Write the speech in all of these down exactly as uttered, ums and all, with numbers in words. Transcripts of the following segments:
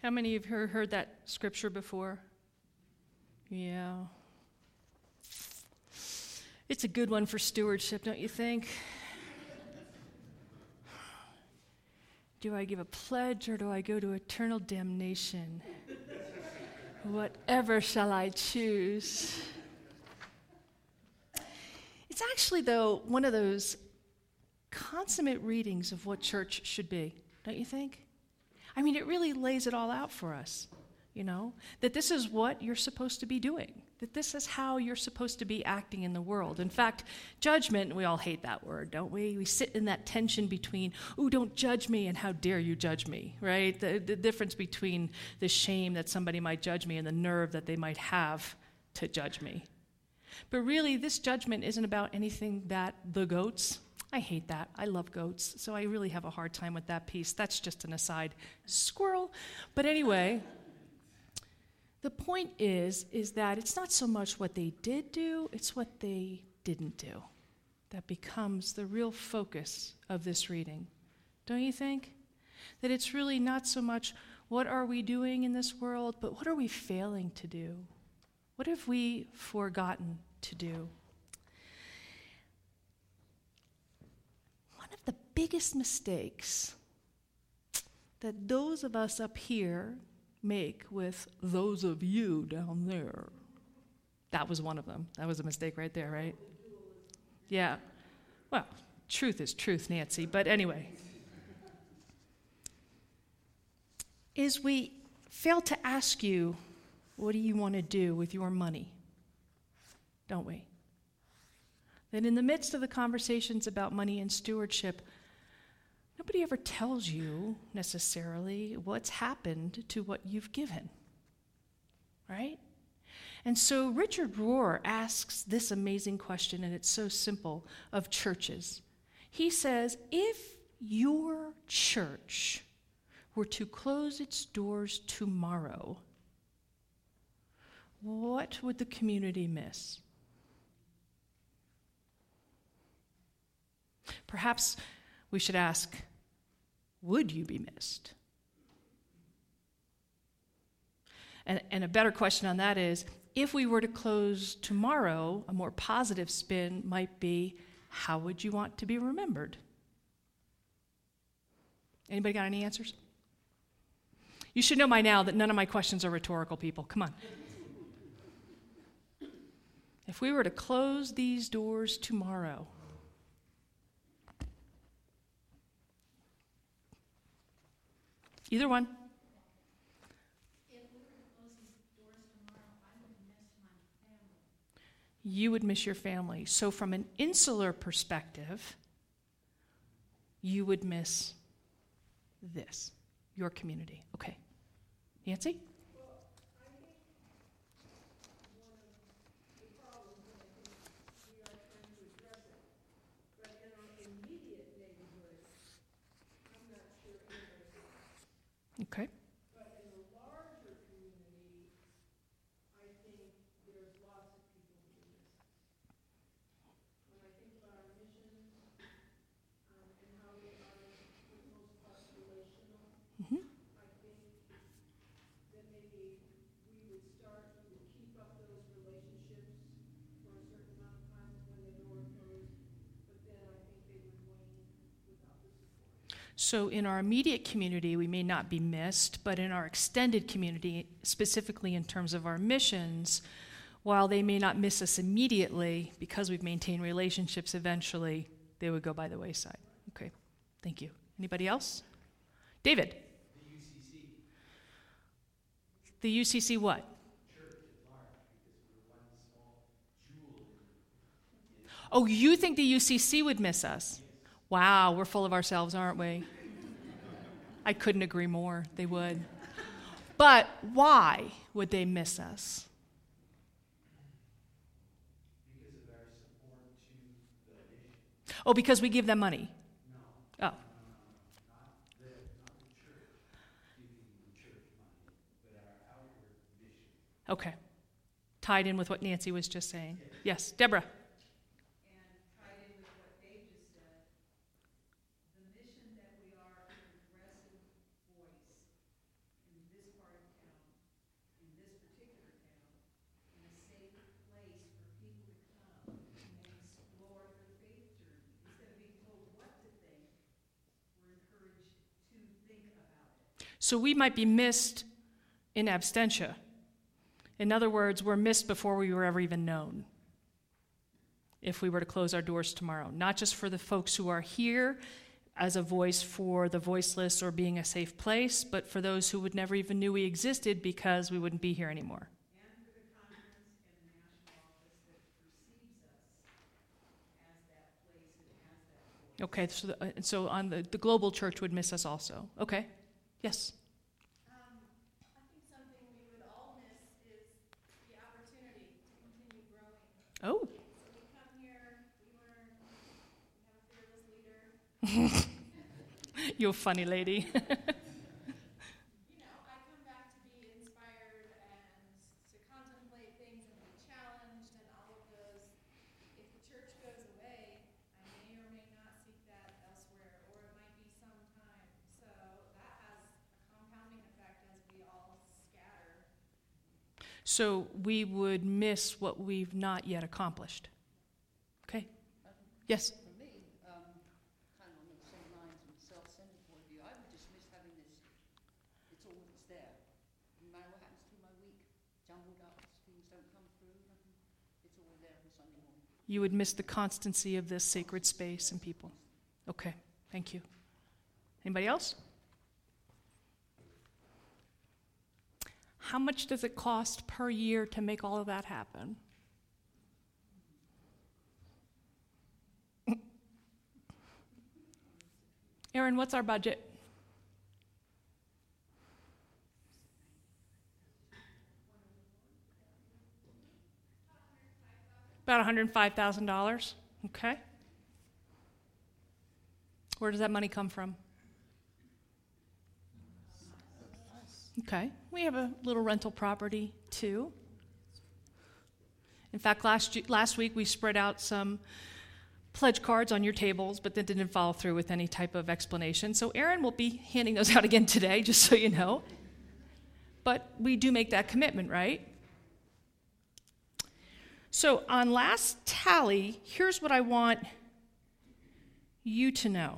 How many of you have heard that scripture before? Yeah. It's a good one for stewardship, don't you think? Do I give a pledge or do I go to eternal damnation? Whatever shall I choose? It's actually, though, one of those consummate readings of what church should be, don't you think? I mean, it really lays it all out for us, you know, that this is what you're supposed to be doing, that this is how you're supposed to be acting in the world. In fact, judgment, we all hate that word, don't we? We sit in that tension between, ooh, don't judge me, and how dare you judge me, right? The, the difference between the shame that somebody might judge me and the nerve that they might have to judge me. But really, this judgment isn't about anything that the goats, I hate that. I love goats, so I really have a hard time with that piece. That's just an aside. Squirrel. But anyway, the point is, is that it's not so much what they did do, it's what they didn't do that becomes the real focus of this reading. Don't you think? That it's really not so much what are we doing in this world, but what are we failing to do? What have we forgotten to do? One of the biggest mistakes that those of us up here make with those of you down there, that was one of them. That was a mistake right there, right? Yeah. Well, truth is truth, Nancy, but anyway. Is we fail to ask you, what do you want to do with your money? Don't we? That in the midst of the conversations about money and stewardship, nobody ever tells you necessarily what's happened to what you've given, right? And so Richard Rohr asks this amazing question, and it's so simple, of churches. He says, if your church were to close its doors tomorrow, what would the community miss? Perhaps we should ask, would you be missed? And, and a better question on that is, if we were to close tomorrow, a more positive spin might be, how would you want to be remembered? Anybody got any answers? You should know by now that none of my questions are rhetorical, people. Come on. If we were to close these doors tomorrow, either one. If we were to close these doors tomorrow, I would miss my family. You would miss your family. So from an insular perspective, you would miss this, your community. Okay. Nancy? Okay. But in the larger community, I think there's lots of people who miss us. When I think about our missions um, and how we are, for the most part, relational, Mm-hmm. I think that maybe we would start, we would keep up those relationships for a certain amount of time when the door closed, but then I think they would wane without the support. So in our immediate community, we may not be missed, but in our extended community, specifically in terms of our missions, while they may not miss us immediately, because we've maintained relationships eventually, they would go by the wayside. Okay, thank you. Anybody else? David? The U C C. The U C C what? Church at large, because we're one small jewel in, in Oh, you think the U C C would miss us? Yes. Wow, we're full of ourselves, aren't we? I couldn't agree more. They would. But why would they miss us? because of our support to the mission. Oh, because we give them money. No, Oh, not the, not the church giving the church money, but our outward mission. okay. Tied in with what Nancy was just saying. Yes, Deborah. And tied in with what Dave just said, the mission that we are a progressive voice in this So we might be missed in absentia. In other words, we're missed before we were ever even known if we were to close our doors tomorrow. Not just for the folks who are here as a voice for the voiceless or being a safe place, but for those who would never even knew we existed because we wouldn't be here anymore. And for the conference and the national office that perceives us as that place and as that voice. Okay, so, the, uh, so on the, the global church would miss us also. Okay, yes? Um, I think something we would all miss is the opportunity to continue growing. Oh. So we come here, we learn, we have a fearless leader. You're a funny lady. You know, I come back to be inspired and to contemplate things and be challenged and all of those. If the church goes away, I may or may not seek that elsewhere, or it might be some time. So that has a compounding effect as we all scatter. So we would miss what we've not yet accomplished. Okay. Yes? For me, um, kind of on the same lines and self-centered point of view, I would dismiss having this, it's all that's there. No matter what happens through my week, jumbled up, things don't come through, nothing, it's all there on Sunday morning. You would miss the constancy of this sacred space and people. Okay, thank you. Anybody else? How much does it cost per year to make all of that happen? Aaron, what's our budget? About one hundred five thousand dollars. Okay. Where does that money come from? Okay. We have a little rental property too. In fact, last last week we spread out some pledge cards on your tables, but that didn't follow through with any type of explanation. So Aaron will be handing those out again today, just so you know. But we do make that commitment, right? So on last tally, here's what I want you to know.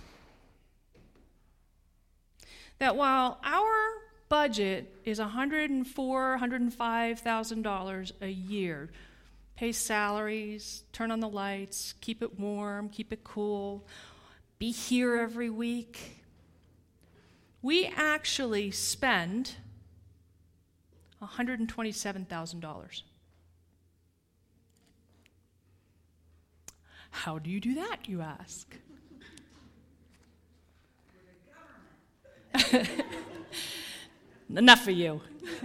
That while our budget is one hundred four thousand dollars, one hundred five thousand dollars a year, pay salaries, turn on the lights, keep it warm, keep it cool, be here every week, we actually spend one hundred twenty-seven thousand dollars. How do you do that, you ask? Enough for you.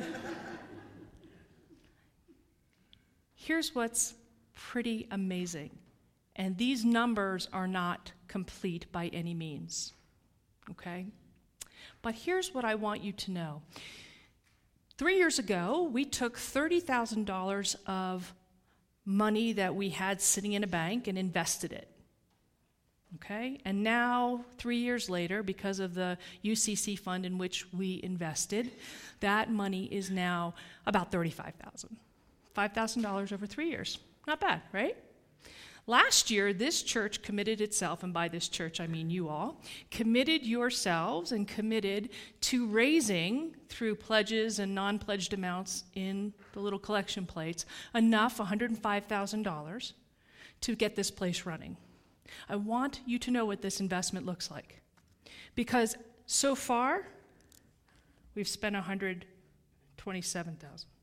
Here's what's pretty amazing, and these numbers are not complete by any means, okay? But here's what I want you to know. Three years ago, we took thirty thousand dollars of money that we had sitting in a bank and invested it. Okay? And now, three years later, because of the U C C fund in which we invested, that money is now about thirty-five thousand dollars. five thousand dollars over three years. Not bad, right? Last year, this church committed itself, and by this church I mean you all, committed yourselves and committed to raising, through pledges and non-pledged amounts in the little collection plates, enough, one hundred five thousand dollars, to get this place running. I want you to know what this investment looks like. Because so far, we've spent one hundred twenty-seven thousand dollars.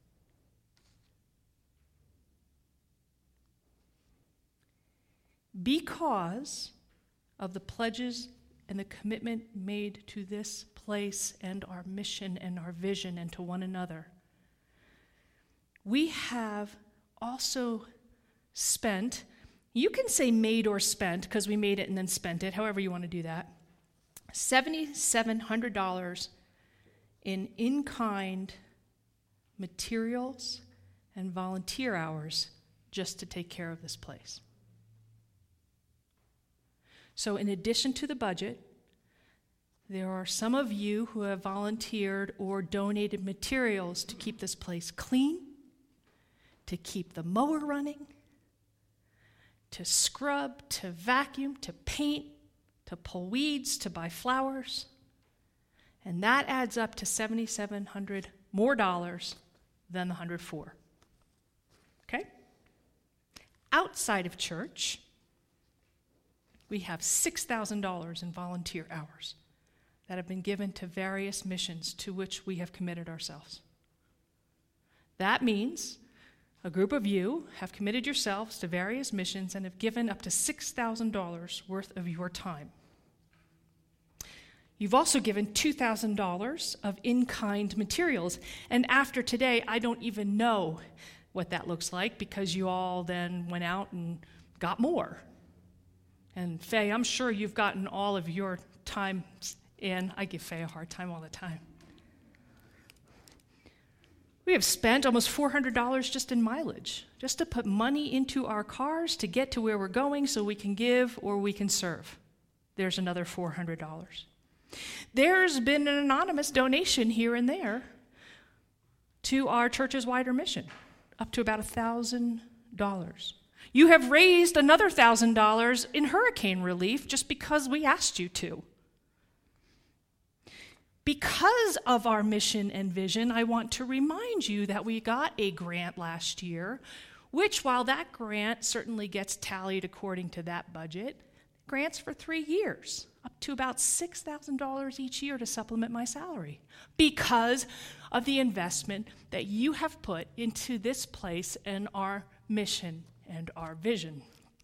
Because of the pledges and the commitment made to this place and our mission and our vision and to one another, we have also spent, you can say made or spent because we made it and then spent it, however you want to do that, seven thousand seven hundred dollars in in-kind materials and volunteer hours just to take care of this place. So in addition to the budget, there are some of you who have volunteered or donated materials to keep this place clean, to keep the mower running, to scrub, to vacuum, to paint, to pull weeds, to buy flowers. And that adds up to seven thousand seven hundred dollars more dollars than the one hundred four. Okay? Outside of church, we have six thousand dollars in volunteer hours that have been given to various missions to which we have committed ourselves. That means a group of you have committed yourselves to various missions and have given up to six thousand dollars worth of your time. You've also given two thousand dollars of in-kind materials, and after today, I don't even know what that looks like because you all then went out and got more. And Faye, I'm sure you've gotten all of your time in. I give Faye a hard time all the time. We have spent almost four hundred dollars just in mileage, just to put money into our cars to get to where we're going so we can give or we can serve. There's another four hundred dollars. There's been an anonymous donation here and there to our church's wider mission, up to about one thousand dollars. You have raised another one thousand dollars in hurricane relief just because we asked you to. Because of our mission and vision, I want to remind you that we got a grant last year, which, while that grant certainly gets tallied according to that budget, grants for three years, up to about six thousand dollars each year to supplement my salary, because of the investment that you have put into this place and our mission and our vision.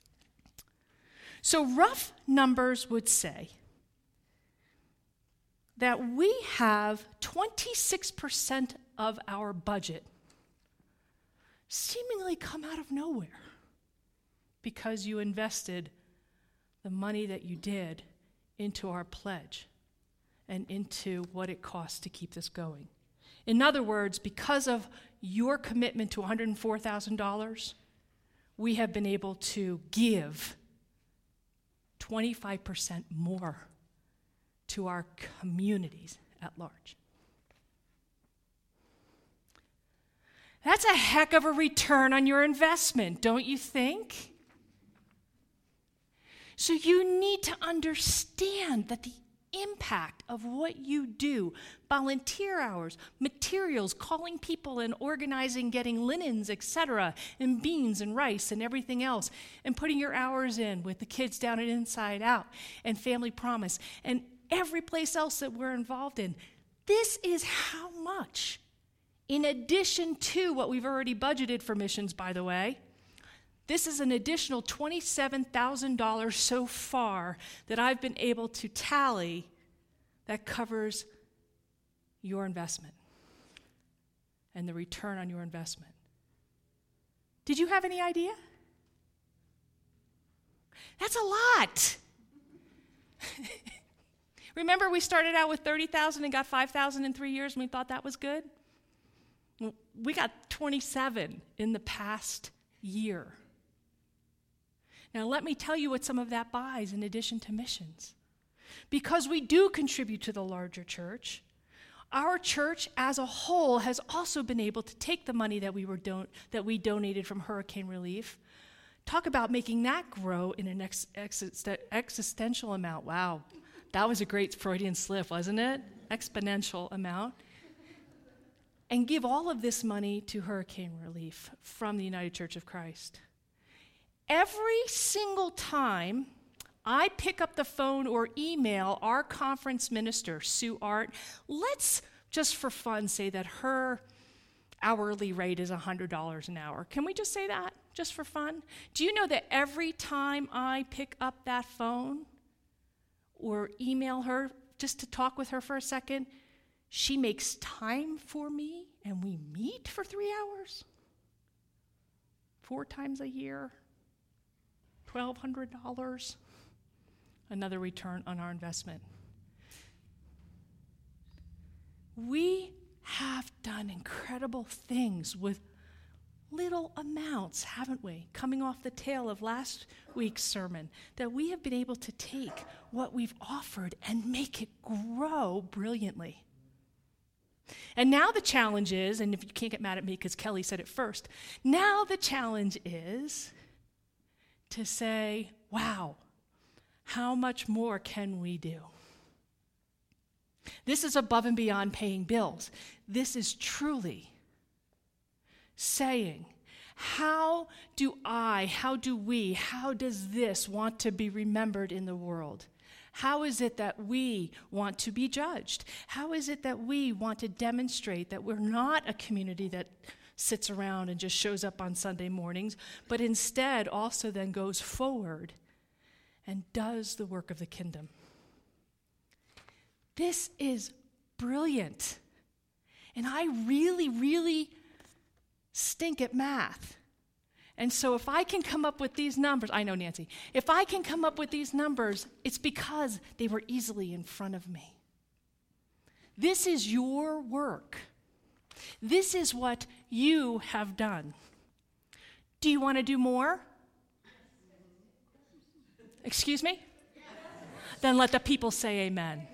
So rough numbers would say that we have twenty-six percent of our budget seemingly come out of nowhere because you invested the money that you did into our pledge and into what it costs to keep this going. In other words, because of your commitment to one hundred four thousand dollars, we have been able to give twenty-five percent more to our communities at large. That's a heck of a return on your investment, don't you think? So you need to understand that the impact of what you do, volunteer hours, materials, calling people and organizing, getting linens, et cetera, and beans and rice and everything else, and putting your hours in with the kids down at Inside Out and Family Promise and every place else that we're involved in. This is how much, in addition to what we've already budgeted for missions, by the way. This is an additional twenty-seven thousand dollars so far that I've been able to tally that covers your investment and the return on your investment. Did you have any idea? That's a lot. Remember, we started out with thirty thousand dollars and got five thousand dollars in three years and we thought that was good? We got twenty-seven in the past year. Now, let me tell you what some of that buys in addition to missions. Because we do contribute to the larger church, our church as a whole has also been able to take the money that we were don- that we donated from hurricane relief, talk about making that grow in an ex- ex- existential amount. Wow, that was a great Freudian slip, wasn't it? Exponential amount. And give all of this money to hurricane relief from the United Church of Christ. Every single time I pick up the phone or email our conference minister, Sue Art, let's just for fun say that her hourly rate is one hundred dollars an hour. Can we just say that, just for fun? Do you know that every time I pick up that phone or email her just to talk with her for a second, she makes time for me and we meet for three hours? Four times a year? twelve hundred dollars, another return on our investment. We have done incredible things with little amounts, haven't we? Coming off the tail of last week's sermon, that we have been able to take what we've offered and make it grow brilliantly. And now the challenge is, and if you can't get mad at me because Kelly said it first, now the challenge is to say, wow, how much more can we do? This is above and beyond paying bills. This is truly saying, how do I, how do we, how does this want to be remembered in the world? How is it that we want to be judged? How is it that we want to demonstrate that we're not a community that sits around and just shows up on Sunday mornings, but instead also then goes forward and does the work of the kingdom? This is brilliant. And I really, really stink at math. And so if I can come up with these numbers, I know, Nancy, if I can come up with these numbers, it's because they were easily in front of me. This is your work. This is what you have done. Do you want to do more? Excuse me? Then let the people say amen.